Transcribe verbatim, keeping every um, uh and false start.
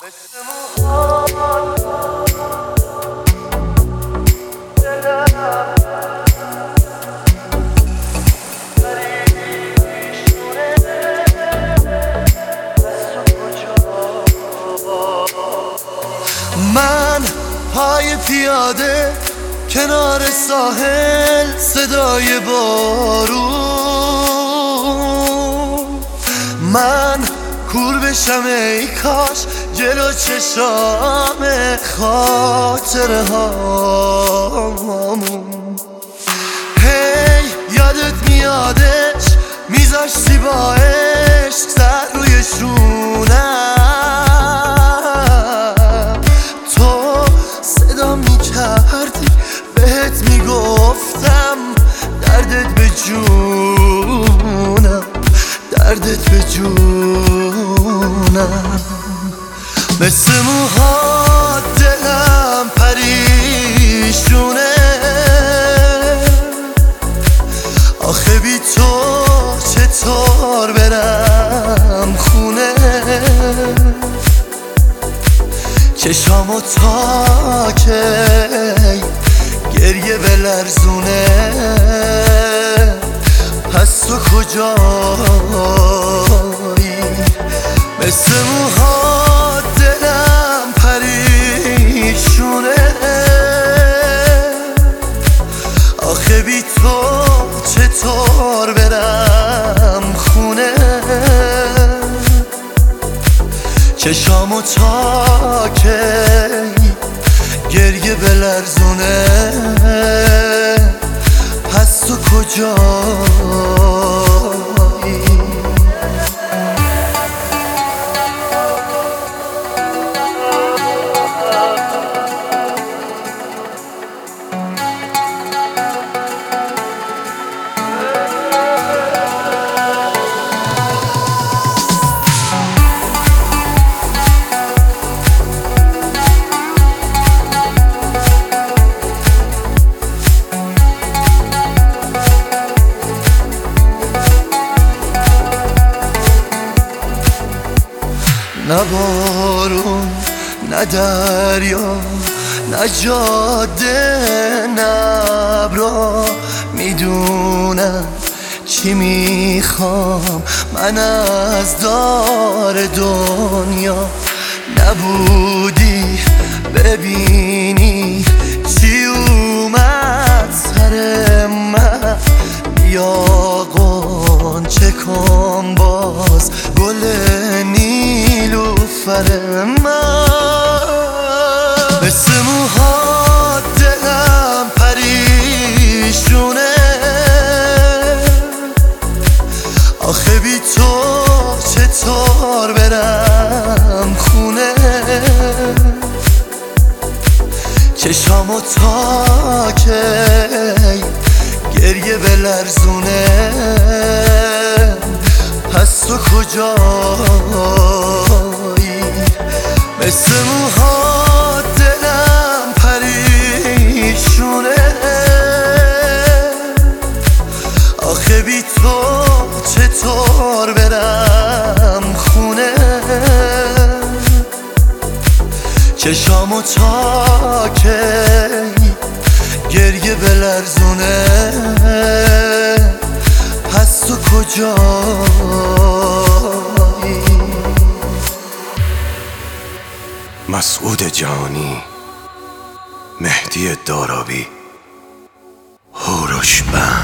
من پای پیاده کنار ساحل، صدای بارون، من کور بشم ای کاش جلو چشام خاطره هامون. هی یادت میادش میذاشتی با عشق سر روی شونم، تو صدا میکردی بهت میگفتم دردت به جونم، دردت به جونم. مثل موها دلم پریشونه، آخه بی تو چطور برم خونه؟ چشامو تا که گریه بلرزونه، پس تو کجایی؟ مثل موها دلم پریشونه، آخه بی تو چطور برم خونه؟ چشامو تا که گریه بلرزونه، پس تو کجایی؟ نه بارون، نه دریا، نه جاده، نه ابرا میدونم چی میخوام من از دار دنیا. نبودی ببینی چی اومد سر من، یا غنچه کن باز گل نیلوفر من. مثل موها دلم پریشونه، آخه بی تو چطور برم خونه؟ چشامو تا که گریه بلرزونه، پس تو کجایی؟ مثل موها دلم پریشونه، آخه بی تو چطور برم خونه؟ چشامو تا که گریه بلرزونه، پس تو کجایی؟ مسعود جانی، مهدی دارابی، هوروش بند.